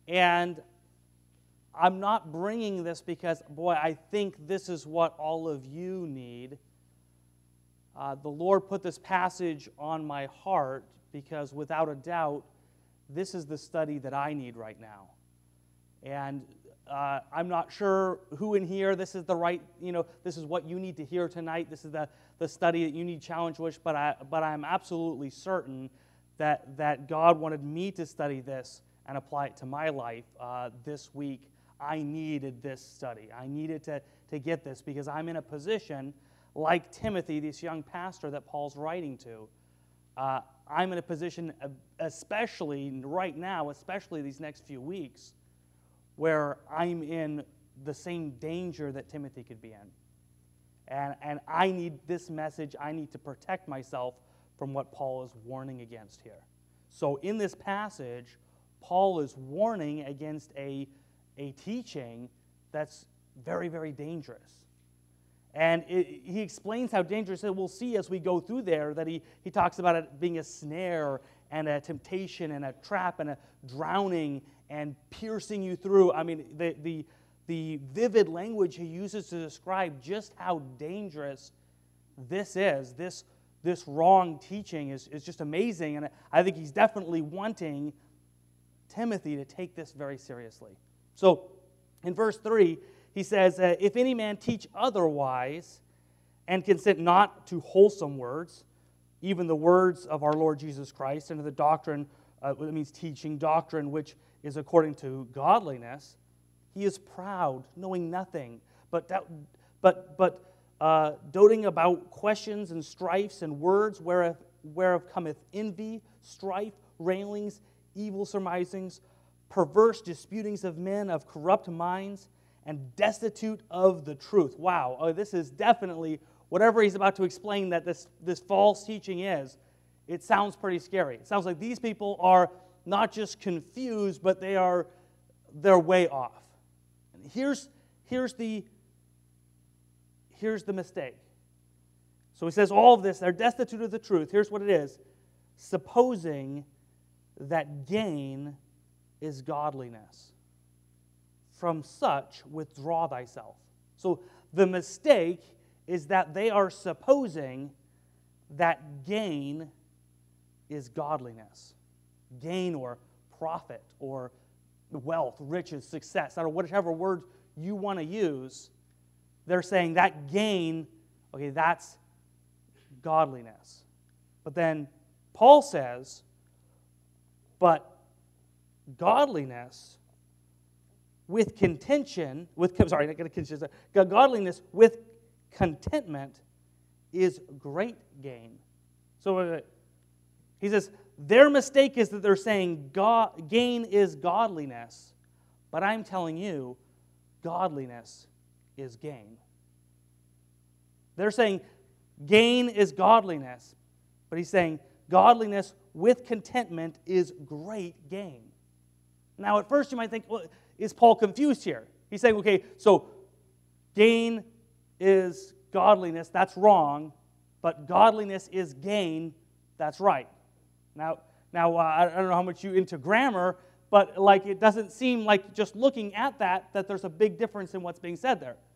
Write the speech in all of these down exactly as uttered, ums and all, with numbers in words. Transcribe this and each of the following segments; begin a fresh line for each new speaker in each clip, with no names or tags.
And I'm not bringing this because, boy, I think this is what all of you need. Uh, the Lord put this passage on my heart because, without a doubt, this is the study that I need right now. And uh, I'm not sure who in here, this is the right, you know, this is what you need to hear tonight. This is the, the study that you need challenge with, but, I, but I'm absolutely certain that, that God wanted me to study this and apply it to my life uh, this week. I needed this study. I needed to, to get this because I'm in a position like Timothy, this young pastor that Paul's writing to. Uh, I'm in a position, especially right now, especially these next few weeks, where I'm in the same danger that Timothy could be in. And, and I need this message. I need to protect myself from what Paul is warning against here. So in this passage, Paul is warning against a, a teaching that's very, very dangerous. And it, he explains how dangerous it is. We'll see as we go through there that he, he talks about it being a snare and a temptation and a trap and a drowning and piercing you through. I mean, the, the, the vivid language he uses to describe just how dangerous this is, this, this wrong teaching is, is just amazing. And I think he's definitely wanting Timothy to take this very seriously. So in verse three, he says, uh, if any man teach otherwise and consent not to wholesome words, even the words of our Lord Jesus Christ, and to the doctrine, uh, it means teaching doctrine, which is according to godliness, he is proud, knowing nothing, but but but uh, doting about questions and strifes and words, whereof, whereof cometh envy, strife, railings, evil surmisings, perverse disputings of men of corrupt minds, and destitute of the truth. Wow, oh, this is definitely, whatever he's about to explain that this, this false teaching is, it sounds pretty scary. It sounds like these people are not just confused, but they are, they're way off. And here's, here's, the, here's the mistake. So he says all of this, they're destitute of the truth. Here's what it is. Supposing that gain is godliness. From such withdraw thyself. So the mistake is that they are supposing that gain is godliness. Gain or profit or wealth, riches, success, or whatever word you want to use, they're saying that gain, okay, that's godliness. But then Paul says, but godliness with contention, with sorry, not contention, godliness with contentment is great gain. So uh, he says their mistake is that they're saying God, gain is godliness, but I'm telling you, godliness is gain. They're saying gain is godliness, but he's saying godliness with contentment is great gain. Now, at first you might think, well, is Paul confused here? He's saying, okay, so gain is godliness, that's wrong, but godliness is gain, that's right. Now, now uh, I don't know how much you're into grammar, but like it doesn't seem like just looking at that, that there's a big difference in what's being said there.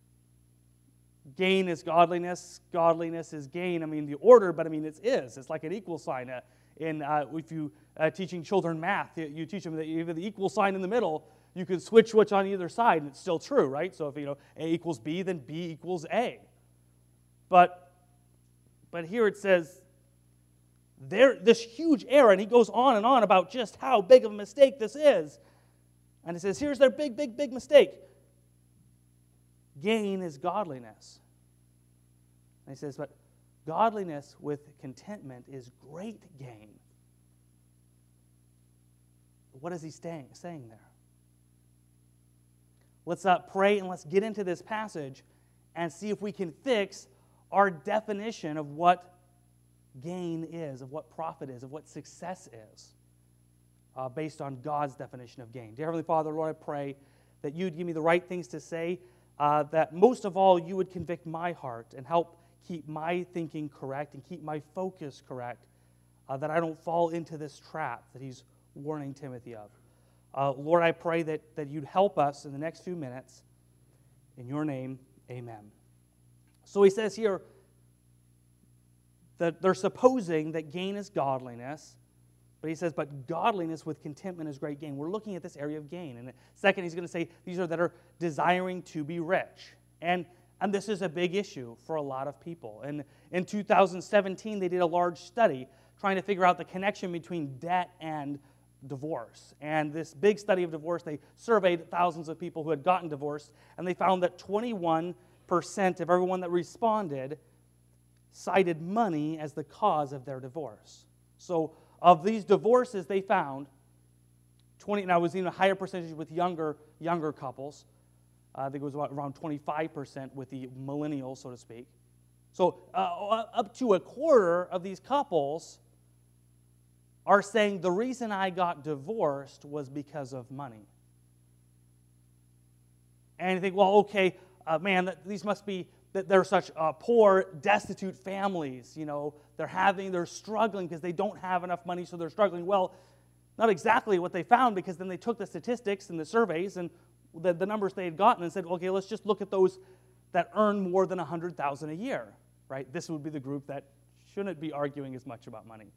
Gain is godliness, godliness is gain. I mean, the order, but I mean, it is. It's like an equal sign. Uh, in uh, if you uh, teaching children math, you teach them that you have the equal sign in the middle. You can switch what's on either side, and it's still true, right? So if you know A equals B, then B equals A. But but here it says there this huge error, and he goes on and on about just how big of a mistake this is. And it says here's their big, big, big mistake. Gain is godliness. And he says, but godliness with contentment is great gain. What is he saying, saying there? Let's uh, pray and let's get into this passage and see if we can fix our definition of what gain is, of what profit is, of what success is, uh, based on God's definition of gain. Dear Heavenly Father, Lord, I pray that you'd give me the right things to say, uh, that most of all you would convict my heart and help keep my thinking correct and keep my focus correct, uh, that I don't fall into this trap that he's warning Timothy of. Uh, Lord, I pray that, that you'd help us in the next few minutes. In your name, amen. So he says here that they're supposing that gain is godliness, but he says, but godliness with contentment is great gain. We're looking at this area of gain. And second, he's going to say these are that are desiring to be rich. And, and this is a big issue for a lot of people. And in two thousand seventeen, they did a large study trying to figure out the connection between debt and divorce. And this big study of divorce, they surveyed thousands of people who had gotten divorced, and they found that twenty-one percent of everyone that responded cited money as the cause of their divorce. So of these divorces they found, twenty, now it was even a higher percentage with younger, younger couples. Uh, I think it was about around twenty-five percent with the millennials, so to speak. So uh, up to a quarter of these couples are saying the reason I got divorced was because of money. And you think, well, okay, uh, man, that, these must be, that they're such uh, poor, destitute families. You know, they're having, they're struggling because they don't have enough money, so they're struggling. Well, not exactly what they found, because then they took the statistics and the surveys and the, the numbers they had gotten and said, okay, let's just look at those that earn more than one hundred thousand dollars a year, right? This would be the group that shouldn't be arguing as much about money.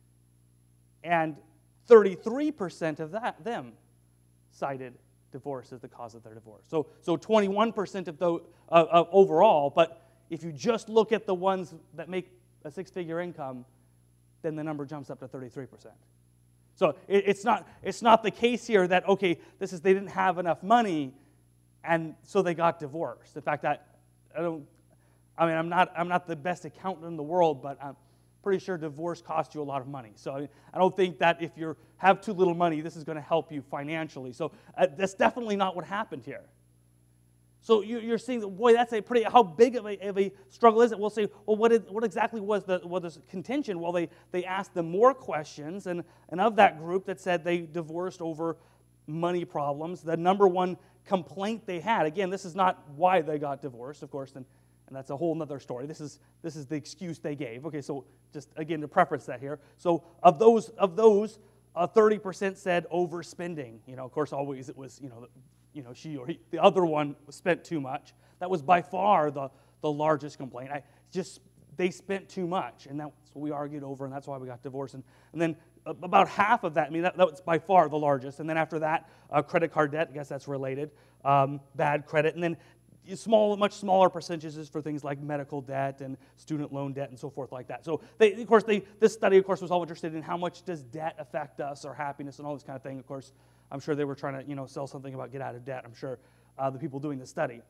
And thirty-three percent of that them cited divorce as the cause of their divorce. So, so twenty-one percent of the uh, uh, overall. But if you just look at the ones that make a six-figure income, then the number jumps up to thirty-three percent. So it, it's not it's not the case here that okay, this is they didn't have enough money, and so they got divorced. In fact, I, I don't. I mean, I'm not I'm not the best accountant in the world, but I'm pretty sure divorce costs you a lot of money. So I don't think that if you have too little money, this is going to help you financially. So uh, that's definitely not what happened here. So you, you're seeing that, boy, that's a pretty, how big of a, of a struggle is it? We'll say, well, what, is, what exactly was the, was the contention? Well, they, they asked them more questions, and, and of that group that said they divorced over money problems, the number one complaint they had, again, this is not why they got divorced, of course, and And that's a whole other story. This is this is the excuse they gave. Okay, so just again to preference that here. So of those of those, uh, thirty percent said overspending. You know, of course, always it was you know, the, you know she or he. The other one spent too much. That was by far the the largest complaint. I just they spent too much, and that's what we argued over, and that's why we got divorced. And and then about half of that. I mean, that, that was by far the largest. And then after that, uh, credit card debt. I guess that's related. Um, bad credit, and then small, much smaller percentages for things like medical debt and student loan debt and so forth like that. So, they, of course, they, this study, of course, was all interested in how much does debt affect us, or happiness, and all this kind of thing. Of course, I'm sure they were trying to, you know, sell something about get out of debt. I'm sure uh, the people doing the study,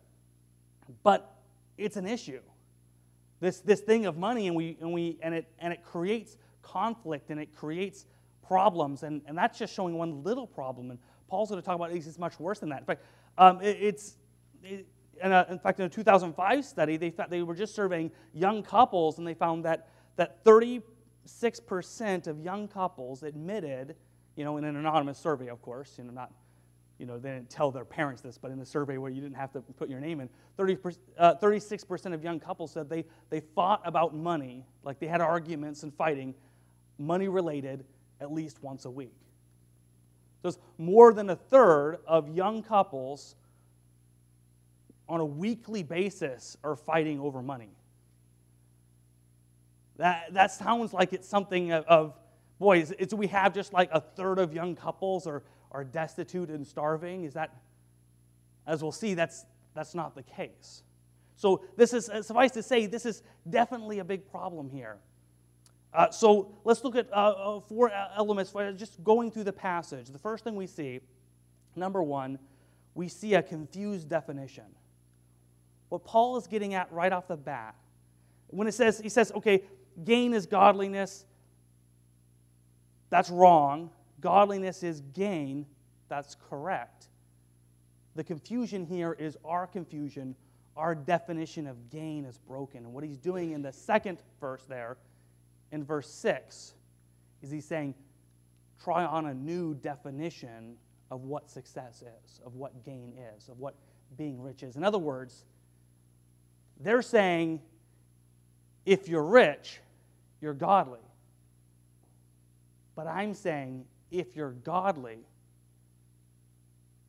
but it's an issue. This this thing of money, and we and we and it and it creates conflict, and it creates problems, and and that's just showing one little problem. And Paul's going to talk about it's much worse than that. In fact, um, it, it's it, And uh, in fact, in a two thousand five study, they found, they were just surveying young couples, and they found that that thirty-six percent of young couples admitted, you know, in an anonymous survey, of course, you know, not, you know, they didn't tell their parents this, but in a survey where you didn't have to put your name in, thirty, uh, thirty-six percent of young couples said they they fought about money, like they had arguments and fighting, money related, at least once a week. So it's more than a third of young couples on a weekly basis are fighting over money. That, that sounds like it's something of, of boy, is, is we have just like a third of young couples are, are destitute and starving? Is that, as we'll see, that's, that's not the case. So this is, suffice to say, this is definitely a big problem here. Uh, so let's look at uh, four elements, for just going through the passage. The first thing we see, number one, we see a confused definition. What Paul is getting at right off the bat, when it says, he says, okay, gain is godliness, that's wrong. Godliness is gain, that's correct. The confusion here is our confusion. Our definition of gain is broken. And what he's doing in the second verse there, in verse six, is he's saying, try on a new definition of what success is, of what gain is, of what being rich is. In other words, they're saying, if you're rich, you're godly. But I'm saying, if you're godly,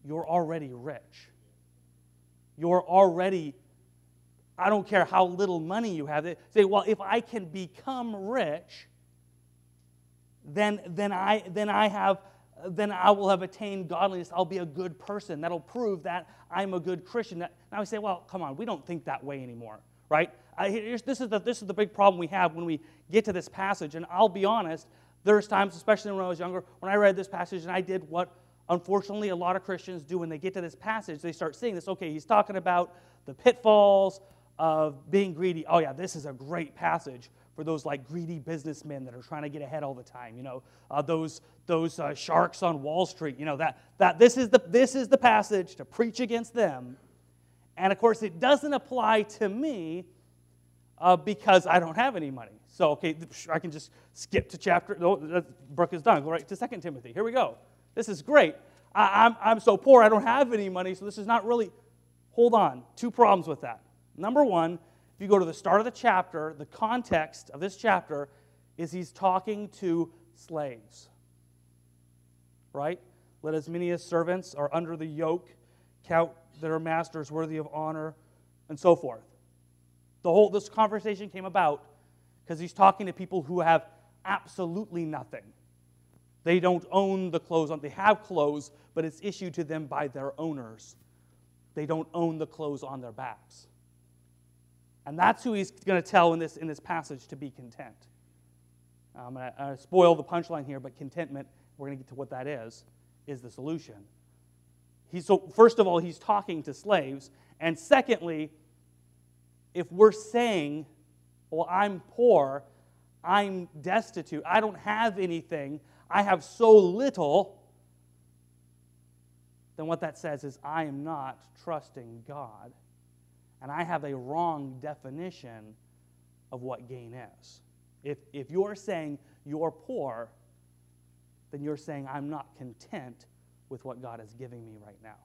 you're already rich. You're already, I don't care how little money you have. They say, well, if I can become rich, then, then, I, then, I have, then I will have attained godliness. I'll be a good person. That'll prove that I'm a good Christian. Now we say, well, come on, we don't think that way anymore, right? I, here's, this, is the, this is the big problem we have when we get to this passage. And I'll be honest, there's times, especially when I was younger, when I read this passage and I did what, unfortunately, a lot of Christians do when they get to this passage. They start seeing this. Okay, he's talking about the pitfalls of being greedy. Oh, yeah, this is a great passage for those like greedy businessmen that are trying to get ahead all the time. You know, uh, those those uh, sharks on Wall Street. You know that that this is the this is the passage to preach against them. And of course, it doesn't apply to me uh, because I don't have any money. So okay, I can just skip to chapter. No, Brooke is done. Go right to Second Timothy. Here we go. This is great. I, I'm I'm so poor. I don't have any money. So this is not really. Hold on. Two problems with that. Number one, if you go to the start of the chapter, the context of this chapter is he's talking to slaves, right? Let as many as servants are under the yoke, count their masters worthy of honor, and so forth. The whole this conversation came about because he's talking to people who have absolutely nothing. They don't own the clothes on. They have clothes, but it's issued to them by their owners. They don't own the clothes on their backs. And that's who he's going to tell in this, in this passage to be content. I'm going to spoil the punchline here, but contentment, we're going to get to what that is, is the solution. He's, so first of all, he's talking to slaves. And secondly, if we're saying, well, I'm poor, I'm destitute, I don't have anything, I have so little, then what that says is I am not trusting God. And I have a wrong definition of what gain is. If, if you're saying you're poor, then you're saying I'm not content with what God is giving me right now.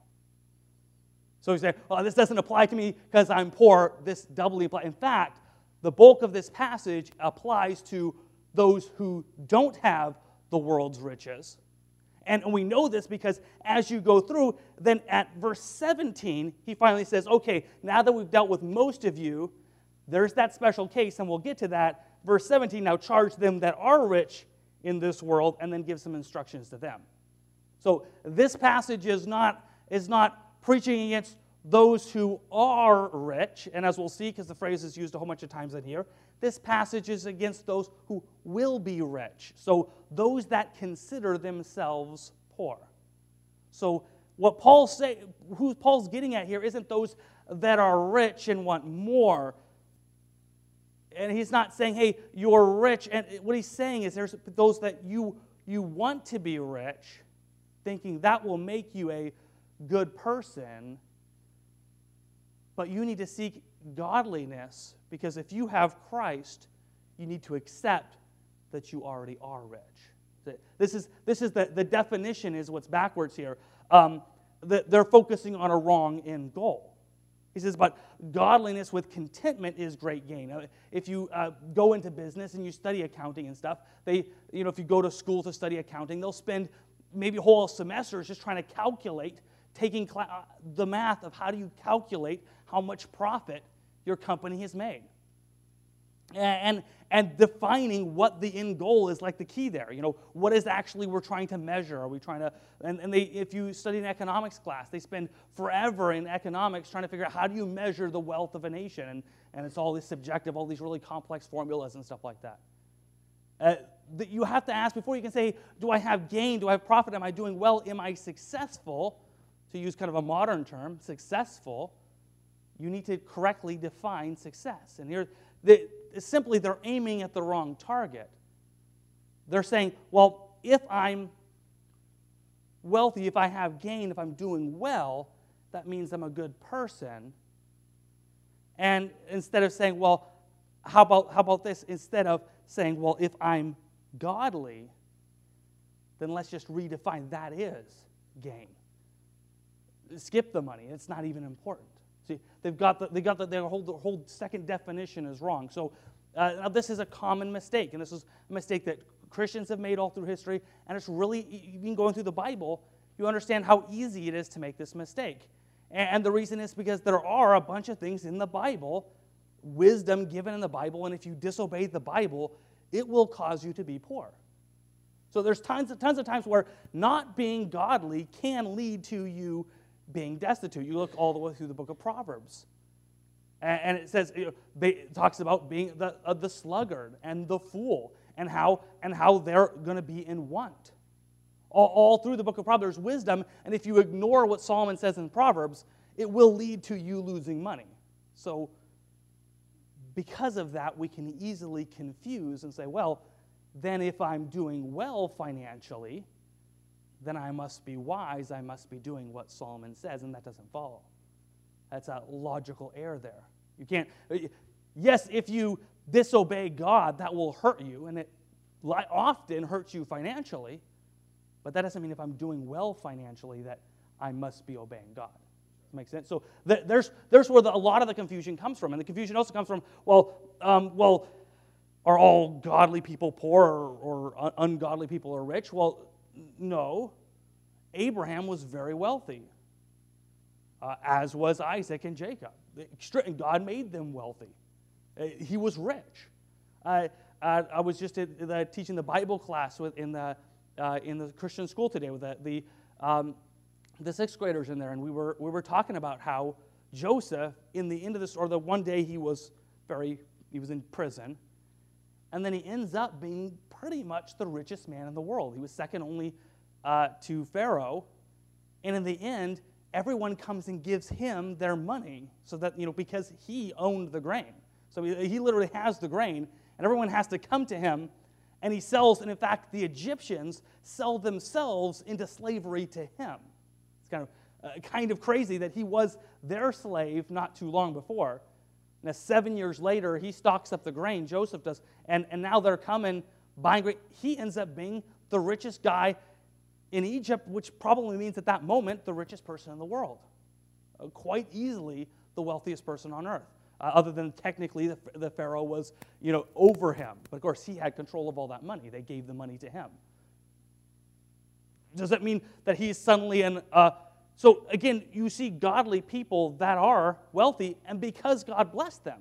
So you say, well, this doesn't apply to me because I'm poor. This doubly applies. In fact, the bulk of this passage applies to those who don't have the world's riches. And we know this because as you go through, then at verse seventeen, he finally says, okay, now that we've dealt with most of you, there's that special case, and we'll get to that. Verse seventeen, now charge them that are rich in this world, and then give some instructions to them. So this passage is not, is not preaching against those who are rich, and as we'll see, because the phrase is used a whole bunch of times in here, this passage is against those who will be rich. So those that consider themselves poor. So what Paul's say, who Paul's getting at here isn't those that are rich and want more. And he's not saying, hey, you're rich. And what he's saying is there's those that you, you want to be rich, thinking that will make you a good person, but you need to seek godliness, because if you have Christ, you need to accept that you already are rich. This is, this is the, the definition is what's backwards here. Um, the, they're focusing on a wrong end goal. He says, but godliness with contentment is great gain. Now, if you uh, go into business and you study accounting and stuff, they, you know, if you go to school to study accounting, they'll spend maybe whole semesters just trying to calculate, taking cl- uh, the math of how do you calculate how much profit your company has made. And, and defining what the end goal is, like the key there. You know, what is actually we're trying to measure? Are we trying to, and, and they, if you study an economics class, they spend forever in economics trying to figure out how do you measure the wealth of a nation. And, and it's all this subjective, all these really complex formulas and stuff like that. Uh, that you have to ask before you can say, do I have gain? Do I have profit? Am I doing well? Am I successful? To use kind of a modern term, successful. You need to correctly define success. And here, they, simply they're aiming at the wrong target. They're saying, well, if I'm wealthy, if I have gain, if I'm doing well, that means I'm a good person. And instead of saying, well, how about, how about this? Instead of saying, well, if I'm godly, then let's just redefine that is gain. Skip the money. It's not even important. See, they've got the, they got the, their whole, the whole second definition is wrong. So uh, now this is a common mistake, and this is a mistake that Christians have made all through history, and it's really, even going through the Bible, you understand how easy it is to make this mistake. And the reason is because there are a bunch of things in the Bible, wisdom given in the Bible, and if you disobey the Bible, it will cause you to be poor. So there's tons of, tons of times where not being godly can lead to you being destitute. You look all the way through the book of Proverbs. And, and it says, you know, it talks about being the, uh, the sluggard and the fool and how, and how they're going to be in want. All, all through the book of Proverbs, there's wisdom, and if you ignore what Solomon says in Proverbs, it will lead to you losing money. So because of that, we can easily confuse and say, well, then if I'm doing well financially, then I must be wise, I must be doing what Solomon says, and that doesn't follow. That's a logical error there. You can't, yes, if you disobey God, that will hurt you, and it often hurts you financially, but that doesn't mean if I'm doing well financially that I must be obeying God. Does that make sense? So th- there's, there's where the, a lot of the confusion comes from, and the confusion also comes from, well, um, well, are all godly people poor or, or ungodly people are rich? Well, no. Abraham was very wealthy, uh, as was Isaac and Jacob. God made them wealthy. Uh, he was rich. Uh, uh, I was just at the, teaching the Bible class with, in the uh, in the Christian school today with the the, um, the sixth graders in there, and we were we were talking about how Joseph, in the end of this, or the one day he was very he was in prison. And then he ends up being pretty much the richest man in the world. He was second only uh, to Pharaoh. And in the end, everyone comes and gives him their money so that, you know, because he owned the grain. So he, he literally has the grain, and everyone has to come to him, and he sells, and in fact, the Egyptians sell themselves into slavery to him. It's kind of, uh, kind of crazy that he was their slave not too long before. Now, seven years later, he stocks up the grain, Joseph does, and, and now they're coming, buying grain. He ends up being the richest guy in Egypt, which probably means at that moment, the richest person in the world. Uh, quite easily, the wealthiest person on earth, uh, other than technically the, the Pharaoh was, you know, over him. But of course, he had control of all that money. They gave the money to him. Does that mean that he's suddenly an... Uh, So again, you see godly people that are wealthy, and because God blessed them.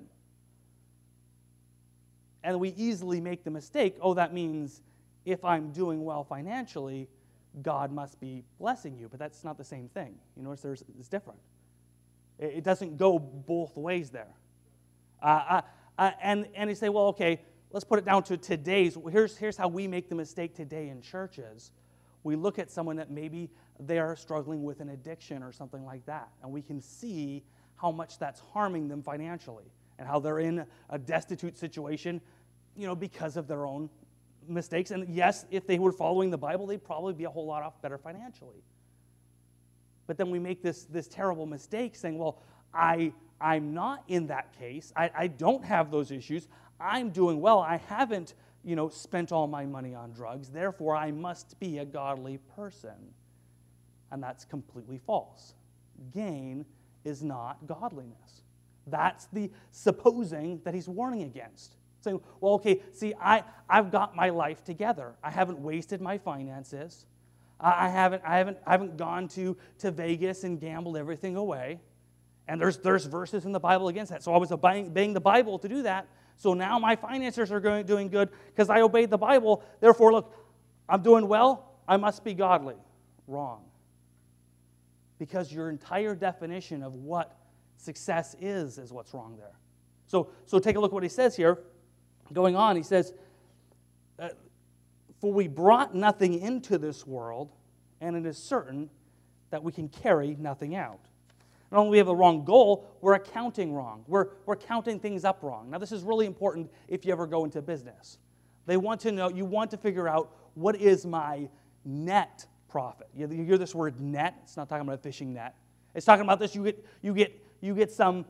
And we easily make the mistake, oh, that means if I'm doing well financially, God must be blessing you. But that's not the same thing. You notice there's, it's different. It doesn't go both ways there. Uh, uh, and, and you say, well, okay, let's put it down to today's. Here's, here's how we make the mistake today in churches. We look at someone that maybe they are struggling with an addiction or something like that, and we can see how much that's harming them financially and how they're in a destitute situation, you know, because of their own mistakes. And yes, if they were following the Bible, they'd probably be a whole lot off better financially. But then we make this, this terrible mistake saying, well, I, I'm not in that case. I, I don't have those issues. I'm doing well. I haven't you know, spent all my money on drugs, therefore I must be a godly person. And that's completely false. Gain is not godliness. That's the supposing that he's warning against. Saying, well, okay, see, I, I've got my life together. I haven't wasted my finances. I haven't, I haven't, I haven't gone to, to Vegas and gambled everything away. And there's, there's verses in the Bible against that. So I was obeying the Bible to do that. So now my finances are going, doing good because I obeyed the Bible. Therefore, look, I'm doing well. I must be godly. Wrong. Because your entire definition of what success is is what's wrong there. So, so take a look at what he says here. Going on, he says, uh, for we brought nothing into this world, and it is certain that we can carry nothing out. Not only do we have a wrong goal, we're accounting wrong. We're, we're counting things up wrong. Now, this is really important if you ever go into business. They want to know, you want to figure out what is my net profit. You hear this word net. It's not talking about a fishing net. It's talking about this. You get, you get, you get some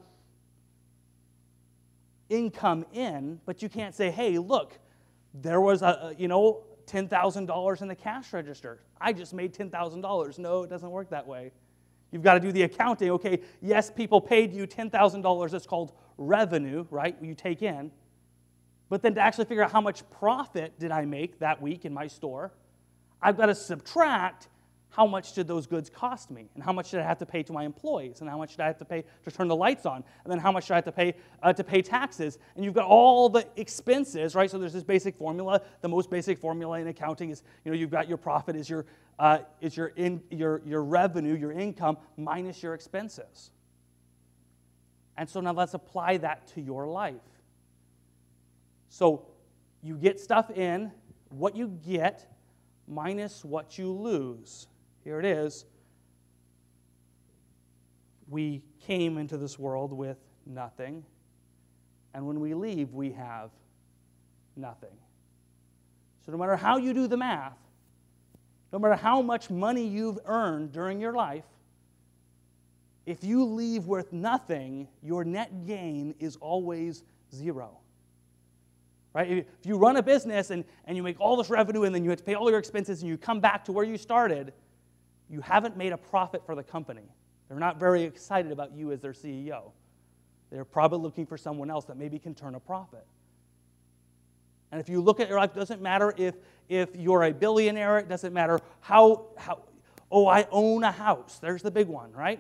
income in, but you can't say, hey, look, there was a, you know, ten thousand dollars in the cash register. I just made ten thousand dollars. No, it doesn't work that way. You've got to do the accounting. Okay, yes, people paid you ten thousand dollars. It's called revenue, right? You take in. But then to actually figure out how much profit did I make that week in my store, I've got to subtract how much did those goods cost me? And how much did I have to pay to my employees? And how much did I have to pay to turn the lights on? And then how much did I have to pay uh, to pay taxes? And you've got all the expenses, right? So there's this basic formula. The most basic formula in accounting is, you know, you've got your profit is your uh, is your in your your revenue, your income minus your expenses. And so now let's apply that to your life. So you get stuff in, what you get minus what you lose. Here it is. We came into this world with nothing, and when we leave, we have nothing. So no matter how you do the math, no matter how much money you've earned during your life, if you leave with nothing, your net gain is always zero. Right? If you run a business and, and you make all this revenue and then you have to pay all your expenses and you come back to where you started, you haven't made a profit for the company. They're not very excited about you as their C E O. They're probably looking for someone else that maybe can turn a profit. And if you look at your life, it doesn't matter if, if you're a billionaire, it doesn't matter how, how, oh, I own a house. There's the big one, right?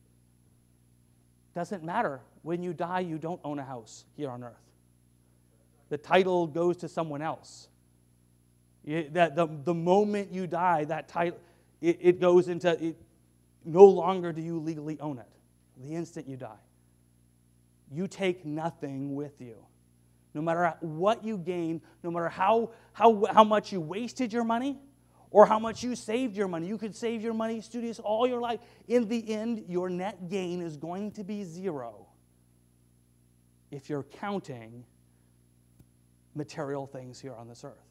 Doesn't matter. When you die, you don't own a house here on earth. The title goes to someone else. You, that the, the moment you die, that title, it, it goes into, it, no longer do you legally own it. The instant you die. You take nothing with you. No matter what you gain, no matter how, how, how much you wasted your money or how much you saved your money. You could save your money, studious, all your life. In the end, your net gain is going to be zero if you're counting material things here on this earth.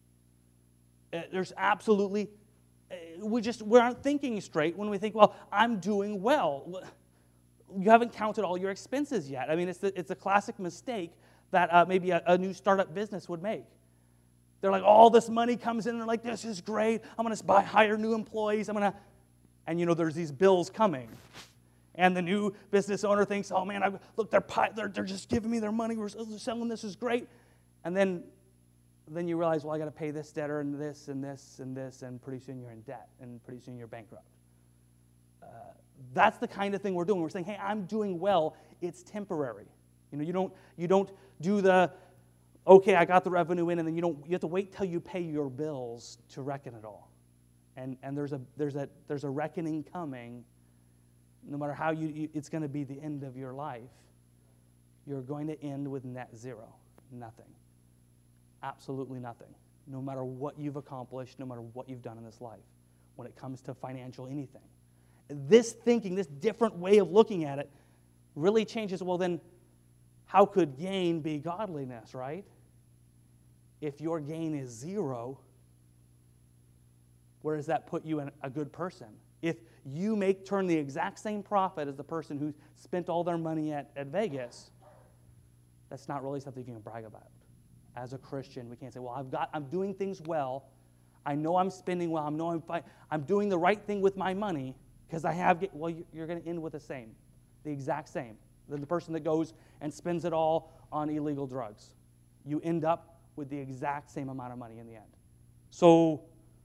Uh, there's absolutely, uh, we just, we aren't thinking straight when we think, well, I'm doing well. You haven't counted all your expenses yet. I mean, it's, the, it's a classic mistake that uh, maybe a, a new startup business would make. They're like, all this money comes in, and they're like, this is great. I'm going to buy, hire new employees. I'm going to, and you know, there's these bills coming. And the new business owner thinks, oh man, I, look, they're, they're, they're just giving me their money. We're selling, this is great. And then, then you realize, well, I got to pay this debtor and this and this and this, and pretty soon you're in debt, and pretty soon you're bankrupt. Uh, that's the kind of thing we're doing. We're saying, hey, I'm doing well. It's temporary. You know, you don't you don't do the, okay, I got the revenue in, and then you don't. You have to wait till you pay your bills to reckon it all. And and there's a there's a there's a reckoning coming. No matter how you, you it's going to be the end of your life. You're going to end with net zero, nothing. Absolutely nothing, no matter what you've accomplished, no matter what you've done in this life, when it comes to financial anything. This thinking, this different way of looking at it, really changes, well then, how could gain be godliness, right? If your gain is zero, where does that put you in a good person? If you make turn the exact same profit as the person who spent all their money at, at Vegas, that's not really something you can brag about. As a Christian, we can't say, well, I've got, I'm doing things well. I know I'm spending well. I know I'm, fi- I'm doing the right thing with my money because I have, get, well, you're going to end with the same, the exact same. The, the person that goes and spends it all on illegal drugs. You end up with the exact same amount of money in the end. So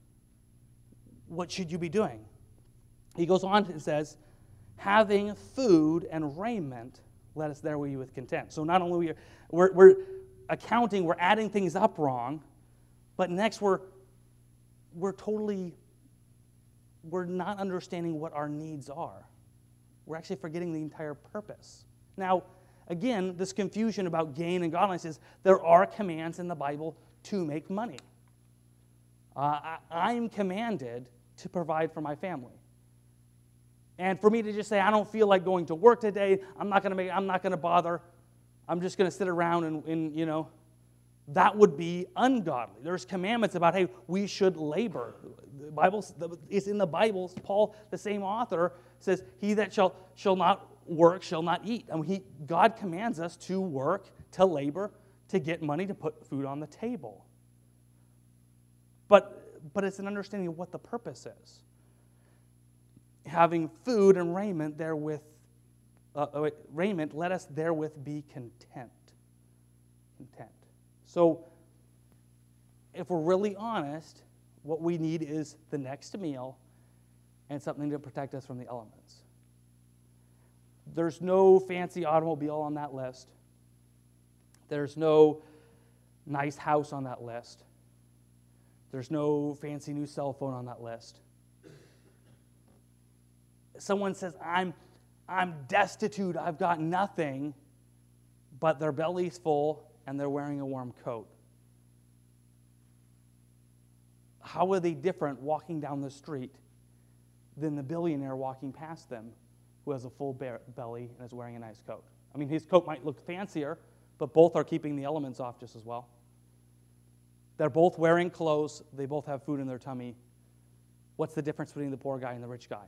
what should you be doing? He goes on and says, having food and raiment, let us there be with content. So not only are we're, we're accounting, we're adding things up wrong, but next we're we're totally we're not understanding what our needs are. We're actually forgetting the entire purpose. Now, again, this confusion about gain and godliness is there are commands in the Bible to make money. Uh, I, I'm commanded to provide for my family. And for me to just say, I don't feel like going to work today, I'm not going to make, I'm not going to bother, I'm just going to sit around and, and, you know, that would be ungodly. There's commandments about, hey, we should labor. The Bible, it's in the Bible. Paul, the same author, says, he that shall shall not work shall not eat. I mean, he, God commands us to work, to labor, to get money, to put food on the table. But, but it's an understanding of what the purpose is. Having food and raiment therewith, uh, oh wait, raiment, let us therewith be content. Content. So, if we're really honest, what we need is the next meal and something to protect us from the elements. There's no fancy automobile on that list. There's no nice house on that list. There's no fancy new cell phone on that list. Someone says, I'm, I'm destitute, I've got nothing, but their belly's full and they're wearing a warm coat. How are they different walking down the street than the billionaire walking past them who has a full belly and is wearing a nice coat? I mean, his coat might look fancier, but both are keeping the elements off just as well. They're both wearing clothes. They both have food in their tummy. What's the difference between the poor guy and the rich guy?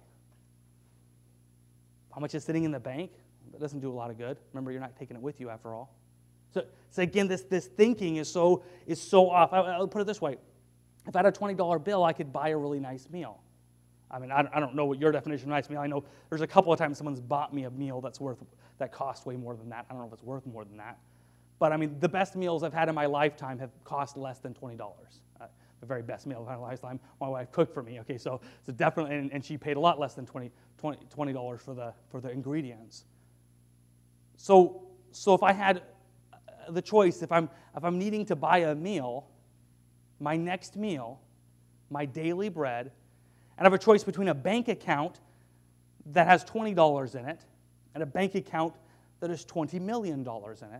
How much is sitting in the bank? That doesn't do a lot of good. Remember, you're not taking it with you after all. So, so again, this, this thinking is so, is so off. I, I'll put it this way. If I had a twenty dollar bill, I could buy a really nice meal. I mean, I, I don't know what your definition of nice meal. I know there's a couple of times someone's bought me a meal that's worth, that costs way more than that. I don't know if it's worth more than that. But I mean, the best meals I've had in my lifetime have cost less than twenty dollars. Uh, the very best meal of my lifetime, my wife cooked for me. Okay, so, so definitely, and, and she paid a lot less than twenty dollars for the, for the ingredients. So, so if I had the choice, if I'm, if I'm needing to buy a meal, my next meal, my daily bread, and I have a choice between a bank account that has twenty dollars in it and a bank account that has twenty million dollars in it,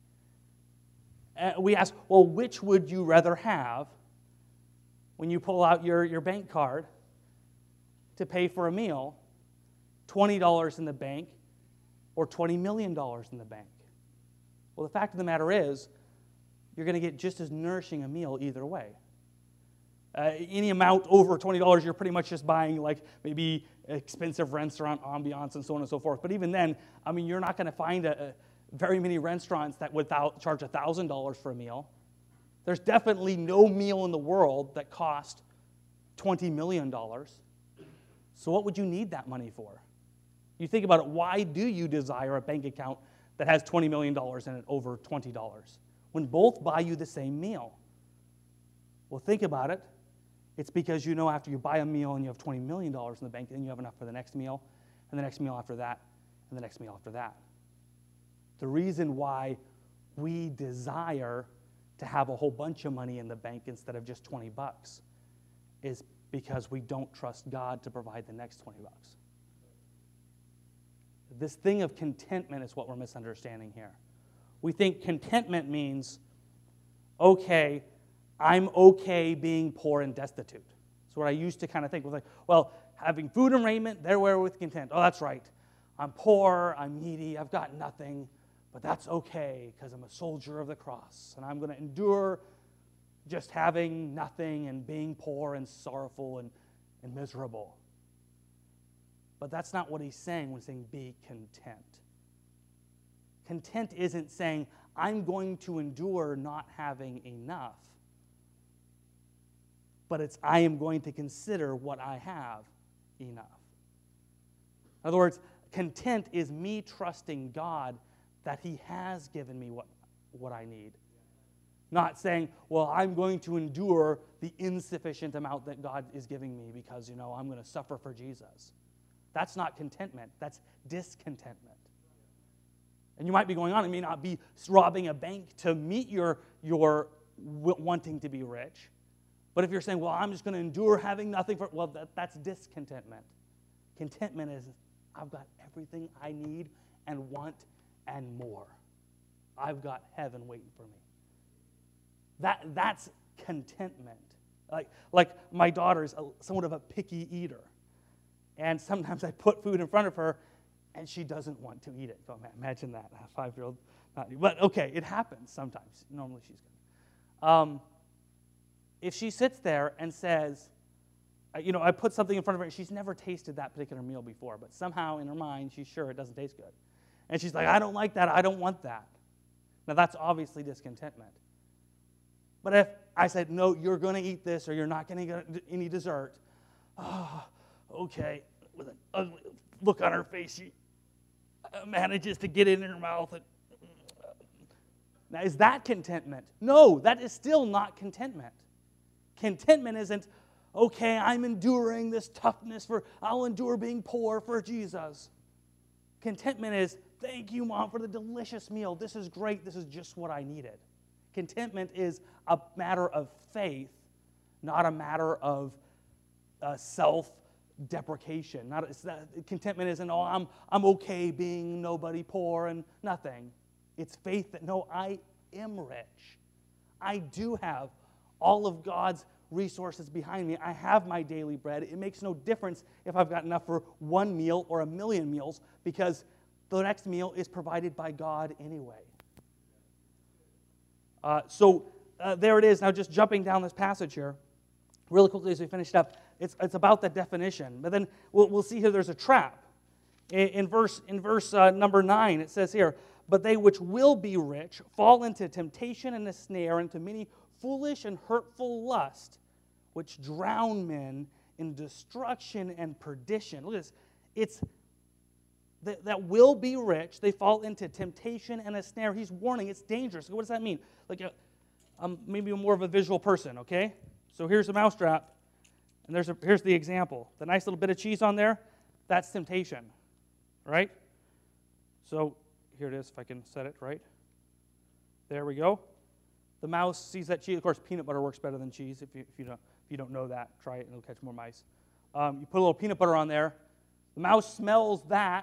uh, we ask, well, which would you rather have when you pull out your, your bank card to pay for a meal, twenty dollars in the bank or twenty million dollars in the bank? Well, the fact of the matter is, you're going to get just as nourishing a meal either way. Uh, any amount over twenty dollars, you're pretty much just buying like maybe expensive restaurant ambiance and so on and so forth. But even then, I mean, you're not going to find a, a very many restaurants that would charge one thousand dollars for a meal. There's definitely no meal in the world that costs twenty million dollars. So what would you need that money for? You think about it, why do you desire a bank account that has twenty million dollars in it over twenty dollars when both buy you the same meal? Well, think about it. It's because you know after you buy a meal and you have twenty million dollars in the bank, then you have enough for the next meal, and the next meal after that, and the next meal after that. The reason why we desire to have a whole bunch of money in the bank instead of just twenty bucks is because we don't trust God to provide the next twenty bucks. This thing of contentment is what we're misunderstanding here. We think contentment means, okay, I'm okay being poor and destitute. That's what I used to kind of think. Was like, well, having food and raiment, they're with content. Oh, that's right. I'm poor, I'm needy, I've got nothing, but that's okay because I'm a soldier of the cross, and I'm going to endure just having nothing and being poor and sorrowful and, and miserable. But that's not what he's saying when he's saying be content. Content isn't saying, I'm going to endure not having enough. But it's, I am going to consider what I have enough. In other words, content is me trusting God that he has given me what, what I need. Not saying, well, I'm going to endure the insufficient amount that God is giving me because, you know, I'm going to suffer for Jesus. That's not contentment. That's discontentment. And you might be going on, it may not be robbing a bank to meet your, your wanting to be rich. But if you're saying, well, I'm just going to endure having nothing for, well, that, that's discontentment. Contentment is, I've got everything I need and want and more. I've got heaven waiting for me. That, that's contentment. Like, like my daughter is a, somewhat of a picky eater. And sometimes I put food in front of her, and she doesn't want to eat it. Oh, man, imagine that, a five-year-old. Not, but okay, it happens sometimes. Normally she's good. Um, if she sits there and says, you know, I put something in front of her, and she's never tasted that particular meal before, but somehow in her mind, she's sure it doesn't taste good. And she's like, I don't like that, I don't want that. Now, that's obviously discontentment. But if I said, no, you're going to eat this, or you're not going to get any dessert, oh, okay, with an ugly look on her face, she manages to get it in her mouth. And, now, is that contentment? No, that is still not contentment. Contentment isn't, okay, I'm enduring this toughness for, I'll endure being poor for Jesus. Contentment is, thank you, Mom, for the delicious meal. This is great. This is just what I needed. Contentment is a matter of faith, not a matter of uh, self-deprecation. Not it's not, contentment isn't, oh, I'm, I'm okay being nobody, poor, and nothing. It's faith that, no, I am rich. I do have all of God's resources behind me. I have my daily bread. It makes no difference if I've got enough for one meal or a million meals, because the next meal is provided by God anyway. Uh, so uh, there it is. Now just jumping down this passage here, really quickly as we finish up, it's, it's about that definition. But then we'll, we'll see here there's a trap. In, in verse, in verse uh, number nine, it says here, but they which will be rich fall into temptation and a snare, into many foolish and hurtful lust, which drown men in destruction and perdition. Look at this. It's that, that will be rich. They fall into temptation and a snare. He's warning. It's dangerous. What does that mean? Like, a, um, maybe more of a visual person, okay? So here's a mousetrap, and there's a, here's the example. The nice little bit of cheese on there, that's temptation, right? So here it is, if I can set it right. There we go. The mouse sees that cheese. Of course, peanut butter works better than cheese. If you, if you, don't, if you don't know that, try it and it'll catch more mice. Um, you put a little peanut butter on there. The mouse smells that,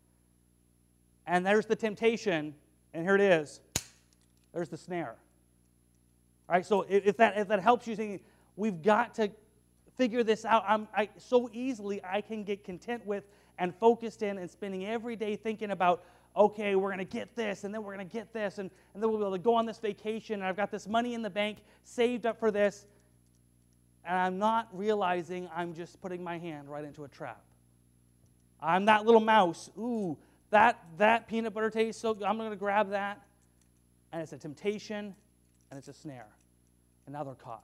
and there's the temptation, and here it is. There's the snare. All right, so if that, if that helps you, thinking, we've got to figure this out. I'm, I, so easily I can get content with and focused in and spending every day thinking about, okay, we're going to get this, and then we're going to get this, and, and then we'll be able to go on this vacation, and I've got this money in the bank saved up for this, and I'm not realizing I'm just putting my hand right into a trap. I'm that little mouse. Ooh, that, that peanut butter tastes so good. I'm going to grab that, and it's a temptation, and it's a snare, and now they're caught.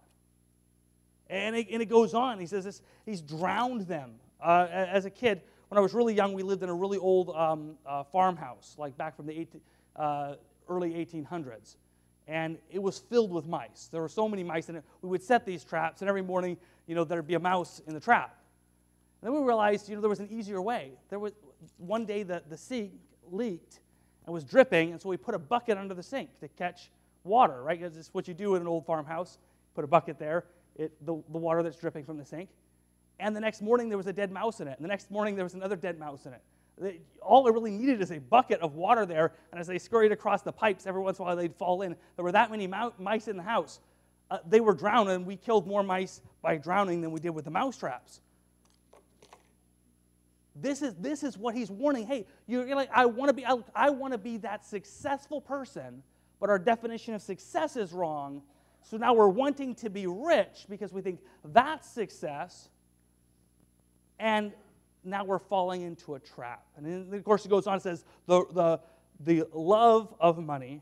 And it, and it goes on. He says this, he's drowned them. Uh, as a kid, when I was really young, we lived in a really old um, uh, farmhouse, like back from the eighteen, uh, early eighteen hundreds. And it was filled with mice. There were so many mice in it. We would set these traps, and every morning, you know, there'd be a mouse in the trap. And then we realized, you know, there was an easier way. There was one day the, the sink leaked and was dripping, and so we put a bucket under the sink to catch water, right? Because it's what you do in an old farmhouse. Put a bucket there, it, the, the water that's dripping from the sink. And the next morning, there was a dead mouse in it. And the next morning, there was another dead mouse in it. They, all it really needed is a bucket of water there. And as they scurried across the pipes, every once in a while, they'd fall in. There were that many mou- mice in the house. Uh, they were drowned, and we killed more mice by drowning than we did with the mouse traps. This is, this is what he's warning. Hey, you're like, I want to be, I, I want to be that successful person, but our definition of success is wrong. So now we're wanting to be rich because we think that's success. And now we're falling into a trap. And then, of course, it goes on and says, the, the, the love of money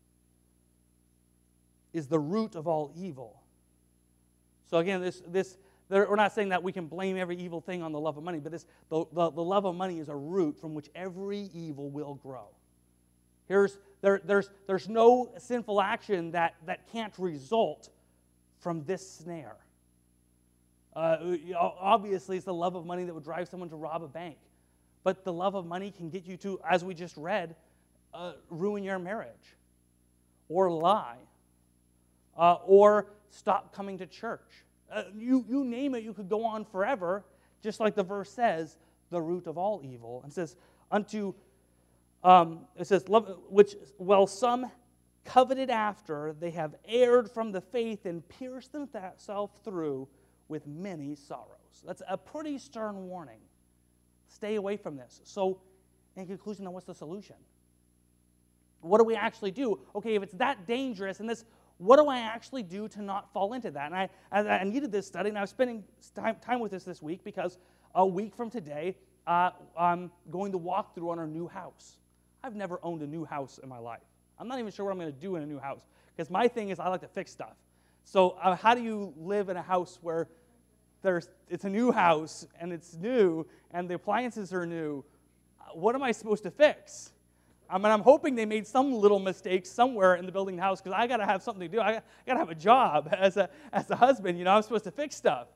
is the root of all evil. So again, this, this we're not saying that we can blame every evil thing on the love of money, but this, the, the, the love of money is a root from which every evil will grow. Here's, there, there's, there's no sinful action that, that can't result from this snare. Uh, obviously, it's the love of money that would drive someone to rob a bank. But the love of money can get you to, as we just read, uh, ruin your marriage, or lie, uh, or stop coming to church. Uh, you, you name it, you could go on forever, just like the verse says, the root of all evil. And says, unto, um, it says, love, which, well, some coveted after, they have erred from the faith and pierced themselves through with many sorrows. That's a pretty stern warning. Stay away from this. So, in conclusion, now what's the solution? What do we actually do? Okay, if it's that dangerous and this, what do I actually do to not fall into that? And I, I needed this study, and I was spending time, time with this this week because a week from today, uh, I'm going to walk through on our new house. I've never owned a new house in my life. I'm not even sure what I'm going to do in a new house because my thing is I like to fix stuff. So uh, how do you live in a house where there's it's a new house and it's new and the appliances are new? What am I supposed to fix? I mean, I'm hoping they made some little mistakes somewhere in the building the house because I got to have something to do. I got to have a job as a as a husband. You know, I'm supposed to fix stuff.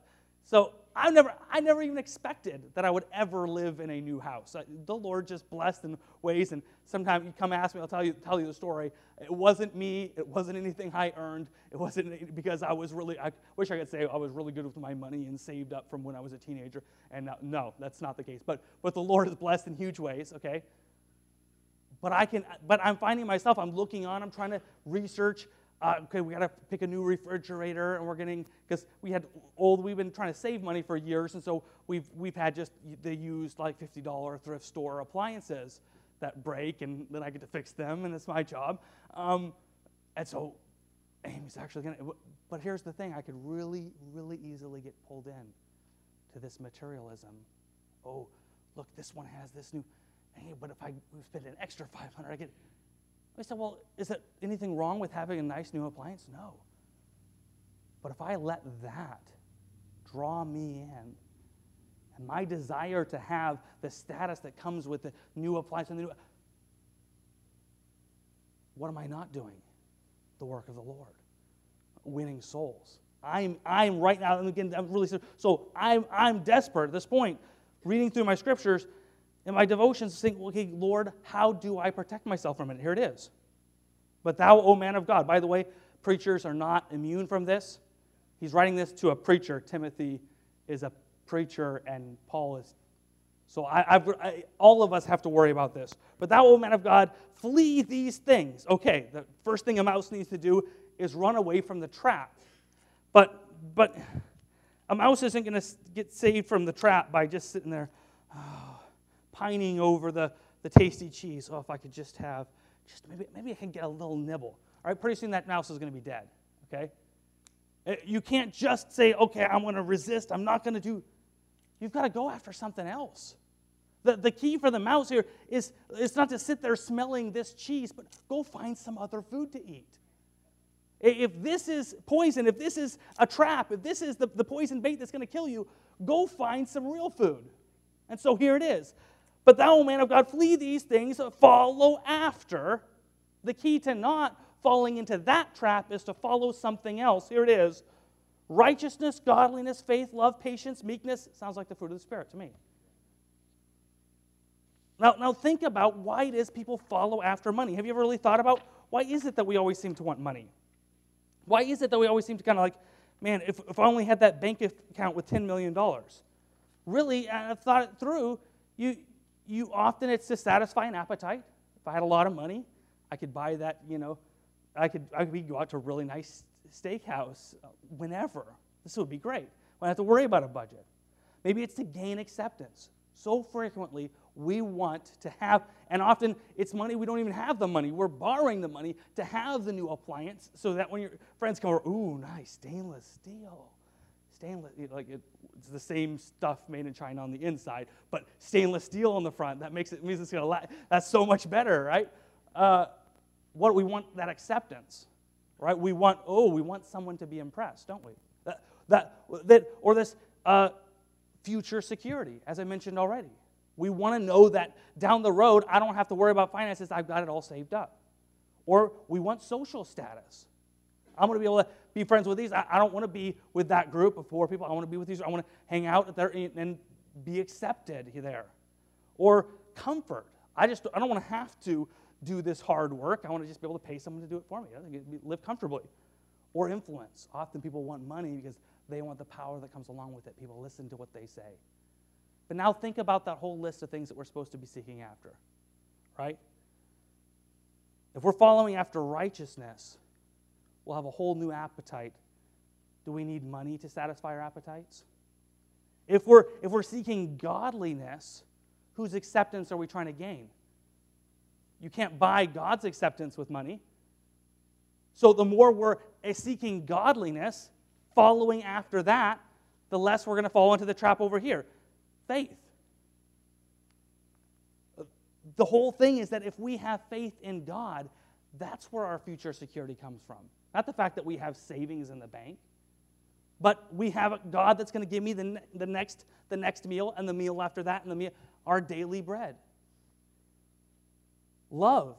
So I never, I never even expected that I would ever live in a new house. I, the Lord just blessed in ways, and sometimes you come ask me, I'll tell you, tell you the story. It wasn't me. It wasn't anything I earned. It wasn't because I was really, I wish I could say I was really good with my money and saved up from when I was a teenager. And now, no, that's not the case. But, but the Lord is blessed in huge ways, okay? But I can, but I'm finding myself, I'm looking on, I'm trying to research. Uh, okay, we got to pick a new refrigerator, and we're getting, because we had old, we've been trying to save money for years, and so we've we've had just the used like fifty dollar thrift store appliances that break, and then I get to fix them, and it's my job. Um, and so Amy's actually going to, but here's the thing, I could really, really easily get pulled in to this materialism. Oh, look, this one has this new, hey, but if I spend an extra five hundred, I get, I said, well, is there anything wrong with having a nice new appliance? No. But if I let that draw me in, and my desire to have the status that comes with the new appliance, and the new, what am I not doing? The work of the Lord, winning souls. I'm, I'm right now, and again, I'm really, so I'm, I'm desperate at this point, reading through my scriptures, in my devotions, think, okay, Lord, how do I protect myself from it? Here it is. But thou, O man of God. By the way, preachers are not immune from this. He's writing this to a preacher. Timothy is a preacher, and Paul is. So I, I've, I, all of us have to worry about this. But thou, O man of God, flee these things. Okay, the first thing a mouse needs to do is run away from the trap. But, but a mouse isn't going to get saved from the trap by just sitting there, oh, pining over the, the tasty cheese. Oh, if I could just have, just maybe maybe I can get a little nibble. All right, pretty soon that mouse is going to be dead, okay? You can't just say, okay, I'm going to resist. I'm not going to do. You've got to go after something else. The, the key for the mouse here is it's not to sit there smelling this cheese, but go find some other food to eat. If this is poison, if this is a trap, if this is the, the poison bait that's going to kill you, go find some real food. And so here it is. But thou, O man of God, flee these things, follow after. The key to not falling into that trap is to follow something else. Here it is. Righteousness, godliness, faith, love, patience, meekness. Sounds like the fruit of the Spirit to me. Now, now think about why it is people follow after money. Have you ever really thought about why is it that we always seem to want money? Why is it that we always seem to kind of like, man, if, if I only had that bank account with ten million dollars. Really, I've thought it through. You, you often, it's to satisfy an appetite. If I had a lot of money, I could buy that, you know, I could, I could go out to a really nice steakhouse whenever. This would be great. I don't have to worry about a budget. Maybe it's to gain acceptance. So frequently, we want to have, and often it's money, we don't even have the money. We're borrowing the money to have the new appliance so that when your friends come over, ooh, nice, stainless steel. Stainless, like it, it's the same stuff made in China on the inside, but stainless steel on the front. That makes it means it's gonna. La- that's so much better, right? Uh, what we want that acceptance, right? We want oh, we want someone to be impressed, don't we? That that that or this uh, future security, as I mentioned already. We want to know that down the road I don't have to worry about finances. I've got it all saved up. Or we want social status. I'm going to be able to be friends with these. I, I don't want to be with that group of poor people. I want to be with these. I want to hang out there and be accepted there. Or comfort. I just I don't want to have to do this hard work. I want to just be able to pay someone to do it for me. I think live comfortably. Or influence. Often people want money because they want the power that comes along with it. People listen to what they say. But now think about that whole list of things that we're supposed to be seeking after. Right? If we're following after righteousness, we'll have a whole new appetite. Do we need money to satisfy our appetites? If we're, if we're seeking godliness, whose acceptance are we trying to gain? You can't buy God's acceptance with money. So the more we're seeking godliness, following after that, the less we're going to fall into the trap over here. Faith. The whole thing is that if we have faith in God, that's where our future security comes from. Not the fact that we have savings in the bank, but we have a God that's going to give me the, the, next, the next meal and the meal after that and the meal, our daily bread. Love.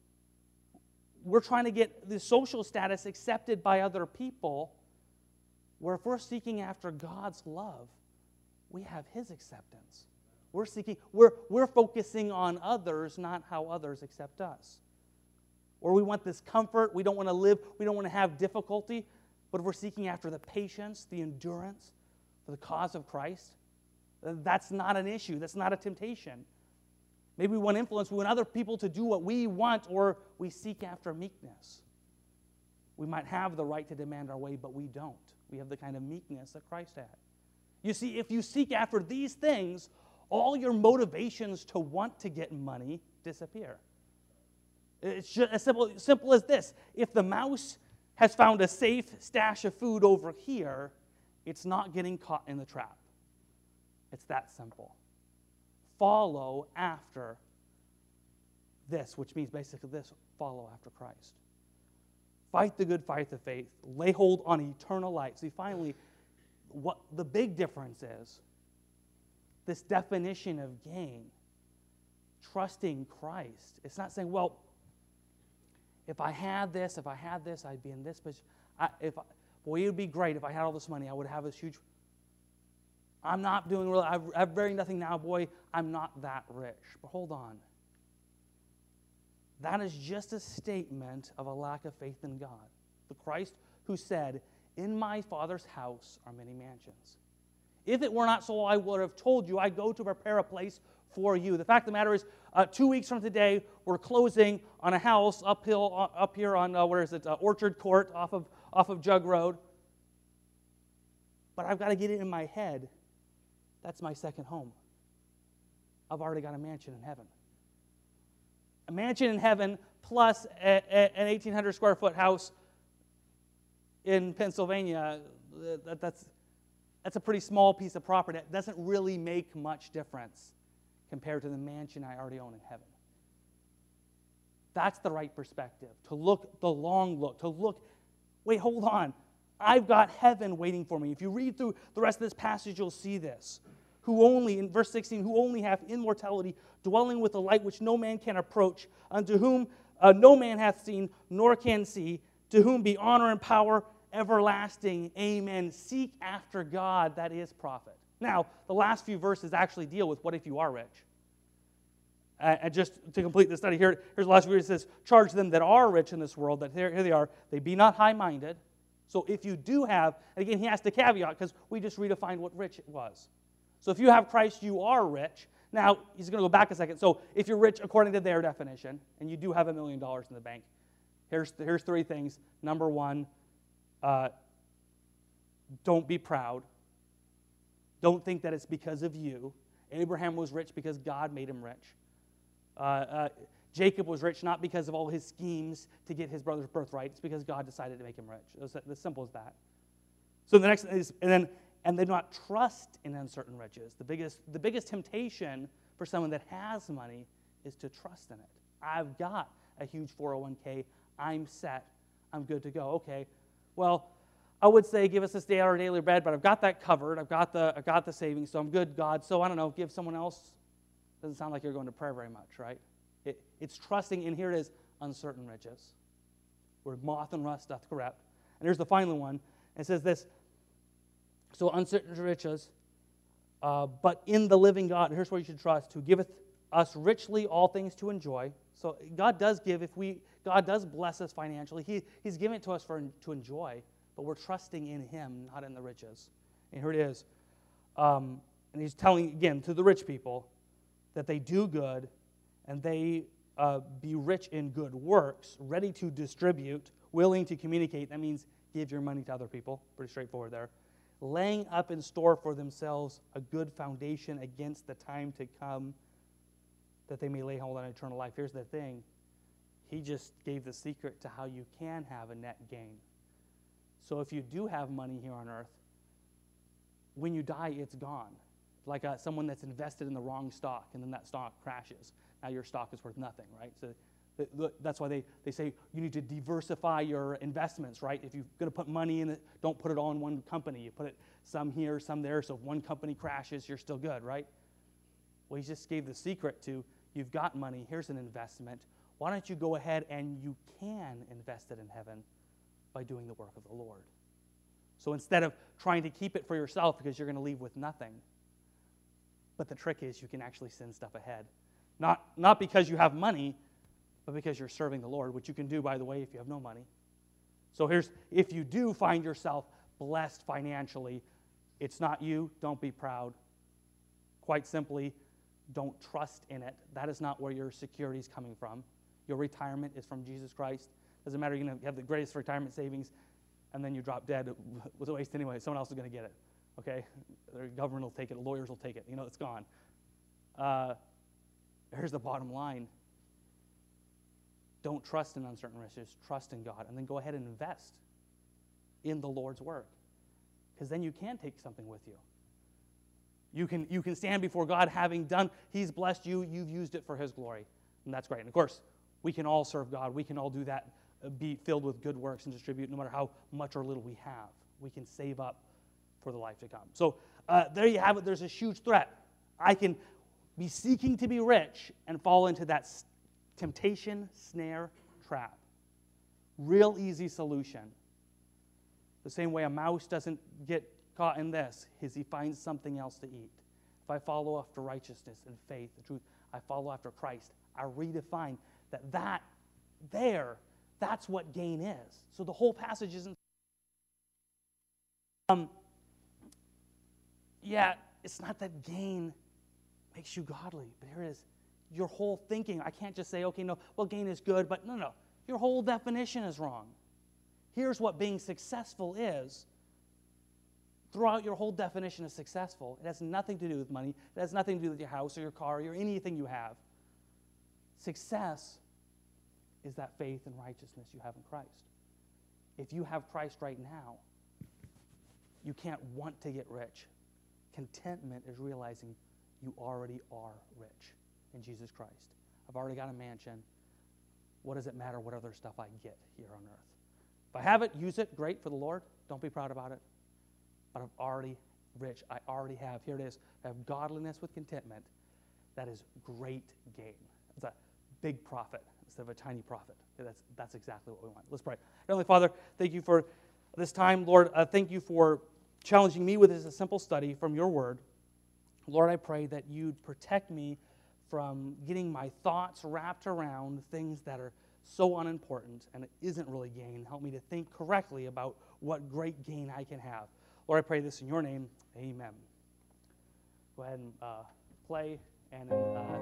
We're trying to get the social status accepted by other people, Where if we're seeking after God's love, we have his acceptance. We're seeking, we're, we're focusing on others, not how others accept us. Or we want this comfort, we don't want to live, we don't want to have difficulty, but if we're seeking after the patience, the endurance for the cause of Christ, that's not an issue, that's not a temptation. Maybe we want influence, we want other people to do what we want, or we seek after meekness. We might have the right to demand our way, but we don't. We have the kind of meekness that Christ had. You see, if you seek after these things, all your motivations to want to get money disappear. It's just as simple, simple as this. If the mouse has found a safe stash of food over here, it's not getting caught in the trap. It's that simple. Follow after this, which means basically this, follow after Christ. Fight the good fight of faith. Lay hold on eternal life. See, finally, what the big difference is, this definition of gain, trusting Christ. It's not saying, well, if I had this, if I had this, I'd be in this position. I, if I, boy, it would be great if I had all this money. I would have this huge. I'm not doing really. I've, I've very nothing now, boy. I'm not that rich. But hold on. That is just a statement of a lack of faith in God. The Christ who said, "In my Father's house are many mansions. If it were not so, I would have told you, I go to prepare a place for you." The fact of the matter is, uh, two weeks from today, we're closing on a house uphill, uh, up here on, uh, where is it, uh, Orchard Court off of, off of Jug Road. But I've got to get it in my head. That's my second home. I've already got a mansion in heaven. A mansion in heaven plus a, a, an eighteen hundred square foot house in Pennsylvania, that, that's, that's a pretty small piece of property. It doesn't really make much difference compared to the mansion I already own in heaven. That's the right perspective, to look the long look, to look, wait, hold on. I've got heaven waiting for me. If you read through the rest of this passage, you'll see this. Who only, in verse sixteen, who only have immortality, dwelling with a light which no man can approach, unto whom uh, no man hath seen, nor can see, to whom be honor and power everlasting. Amen. Seek after God, that is profit. Now, the last few verses actually deal with what if you are rich. Uh, and just to complete the study, here, here's the last verse. It says, charge them that are rich in this world, that here, here they are, they be not high-minded. So if you do have, and again, he has to caveat, because we just redefined what rich was. So if you have Christ, you are rich. Now, he's going to go back a second. So if you're rich according to their definition, and you do have a million dollars in the bank, here's, here's three things. Number one, uh, don't be proud. Don't think that it's because of you. Abraham was rich because God made him rich. Uh, uh, Jacob was rich not because of all his schemes to get his brother's birthright. It's because God decided to make him rich. It was as simple as that. So the next is, and then, and they do not trust in uncertain riches. The biggest, the biggest temptation for someone that has money is to trust in it. I've got a huge four oh one k. I'm set. I'm good to go. Okay, well, I would say give us this day our daily bread, but I've got that covered. I've got the, I've got the savings, so I'm good, God. So I don't know, give someone else. Doesn't sound like you're going to prayer very much, right? It, it's trusting, and here it is, uncertain riches, where moth and rust doth corrupt. And here's the final one. It says this, so uncertain riches, uh, but in the living God, here's where you should trust, who giveth us richly all things to enjoy. So God does give, if we, God does bless us financially. He, he's given it to us for to enjoy, but we're trusting in Him, not in the riches. And here it is. Um, and he's telling, again, to the rich people, that they do good, and they uh, be rich in good works, ready to distribute, willing to communicate. That means give your money to other people. Pretty straightforward there. Laying up in store for themselves a good foundation against the time to come, that they may lay hold on eternal life. Here's the thing. He just gave the secret to how you can have a net gain. So if you do have money here on earth, when you die, it's gone. Like uh, someone that's invested in the wrong stock, and then that stock crashes. Now your stock is worth nothing, right? So th- th- that's why they, they say you need to diversify your investments, right? If you're going to put money in it, don't put it all in one company. You put it some here, some there, so if one company crashes, you're still good, right? Well, he just gave the secret to, you've got money, here's an investment. Why don't you go ahead and you can invest it in heaven by doing the work of the Lord? So instead of trying to keep it for yourself because you're going to leave with nothing, but the trick is you can actually send stuff ahead. Not, not because you have money, but because you're serving the Lord, which you can do, by the way, if you have no money. So here's, if you do find yourself blessed financially, it's not you, don't be proud. Quite simply, don't trust in it. That is not where your security is coming from. Your retirement is from Jesus Christ. Doesn't matter, you're going to have the greatest retirement savings, and then you drop dead. It was a waste anyway. Someone else is going to get it. Okay? The government will take it. Lawyers will take it. You know, it's gone. Uh, here's the bottom line. Don't trust in uncertain riches. Trust in God. And then go ahead and invest in the Lord's work. Because then you can take something with you. You can, you can stand before God having done, He's blessed you, you've used it for His glory. And that's great. And of course, we can all serve God. We can all do that, uh, be filled with good works and distribute no matter how much or little we have. We can save up for the life to come. So uh, there you have it. There's a huge threat. I can be seeking to be rich and fall into that temptation, snare, trap. Real easy solution. The same way a mouse doesn't get caught in this, is he finds something else to eat. If I follow after righteousness and faith and truth, I follow after Christ, I redefine that that there, that's what gain is. So the whole passage isn't, um, yeah, it's not that gain makes you godly, but here it is. Your whole thinking, I can't just say, okay, no, well, gain is good, but no, no. Your whole definition is wrong. Here's what being successful is. Throw out your whole definition of successful. It has nothing to do with money. It has nothing to do with your house or your car or anything you have. Success is that faith and righteousness you have in Christ. If you have Christ right now, you can't want to get rich. Contentment is realizing you already are rich in Jesus Christ. I've already got a mansion. What does it matter what other stuff I get here on earth? If I have it, use it. Great for the Lord. Don't be proud about it. But I'm already rich. I already have. Here it is. I have godliness with contentment. That is great gain. It's a big profit instead of a tiny profit. That's, that's exactly what we want. Let's pray. Heavenly Father, thank you for this time. Lord, uh, thank you for challenging me with this a simple study from your word. Lord, I pray that you'd protect me from getting my thoughts wrapped around things that are so unimportant and it isn't really gain. Help me to think correctly about what great gain I can have. Lord, I pray this in your name. Amen. Go ahead and uh, play and uh,